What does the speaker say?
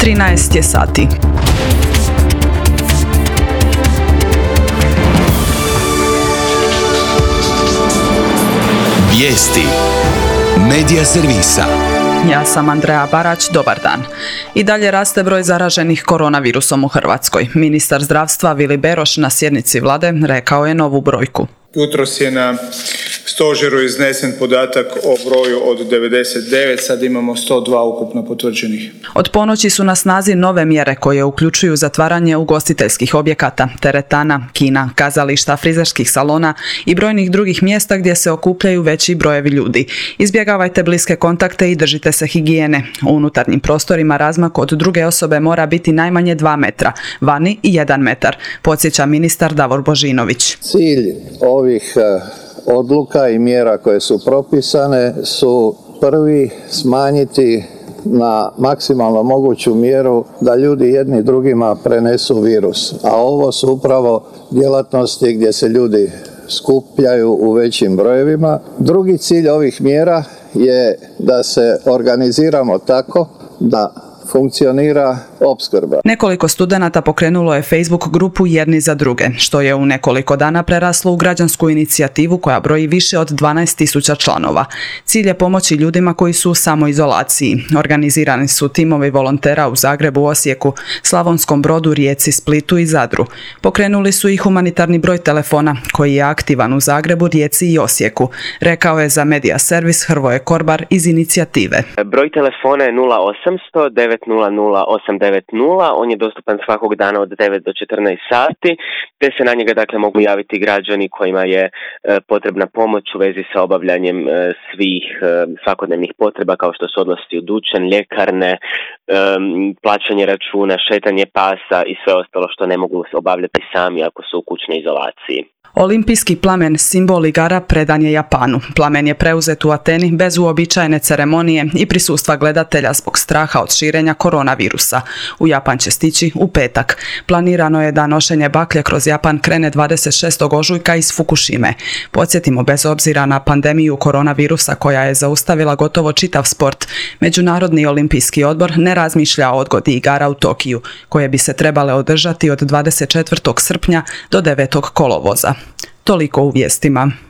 13 je sati. Vijesti Medija servisa. Ja sam Andreja Barać, dobar dan. I dalje raste broj zaraženih koronavirusom u Hrvatskoj. Ministar zdravstva Vili Beroš na sjednici vlade rekao je novu brojku. Jutros je na stožeru iznesen podatak o broju od 99, sad imamo 102 ukupno potvrđenih. Od ponoći su na snazi nove mjere koje uključuju zatvaranje ugostiteljskih objekata, teretana, kina, kazališta, frizerskih salona i brojnih drugih mjesta gdje se okupljaju veći brojevi ljudi. Izbjegavajte bliske kontakte i držite se higijene. U unutarnjim prostorima razmak od druge osobe mora biti najmanje 2 metra, vani i 1 metar, podsjeća ministar Davor Božinović. Cilj ovih odluka i mjera koje su propisane su prvi smanjiti na maksimalno moguću mjeru da ljudi jedni drugima prenesu virus. A ovo su upravo djelatnosti gdje se ljudi skupljaju u većim brojevima. Drugi cilj ovih mjera je da se organiziramo tako da funkcionira opskrba. Nekoliko studenata pokrenulo je Facebook grupu Jedni za druge, što je u nekoliko dana preraslo u građansku inicijativu koja broji više od 12.000 članova. Cilj je pomoći ljudima koji su u samoizolaciji. Organizirani su timovi volontera u Zagrebu, Osijeku, Slavonskom Brodu, Rijeci, Splitu i Zadru. Pokrenuli su i humanitarni broj telefona koji je aktivan u Zagrebu, Rijeci i Osijeku, rekao je za Medija servis Hrvoje Korbar iz inicijative. Broj telefona je 0800 900 890, on je dostupan svakog dana od 9 do 14 sati, te se na njega dakle mogu javiti građani kojima je potrebna pomoć u vezi sa obavljanjem svih svakodnevnih potreba kao što su odlasci u dućan, ljekarne, plaćanje računa, šetanje pasa i sve ostalo što ne mogu obavljati sami ako su u kućnoj izolaciji. Olimpijski plamen, simbol igara, predan je Japanu. Plamen je preuzet u Ateni bez uobičajene ceremonije i prisustva gledatelja zbog straha od širenja koronavirusa. U Japan će stići u petak. Planirano je da nošenje baklje kroz Japan krene 26. ožujka iz Fukushime. Podsjetimo, bez obzira na pandemiju koronavirusa koja je zaustavila gotovo čitav sport, Međunarodni olimpijski odbor ne razmišlja o odgodi igara u Tokiju, koje bi se trebale održati od 24. srpnja do 9. kolovoza. Toliko u vijestima.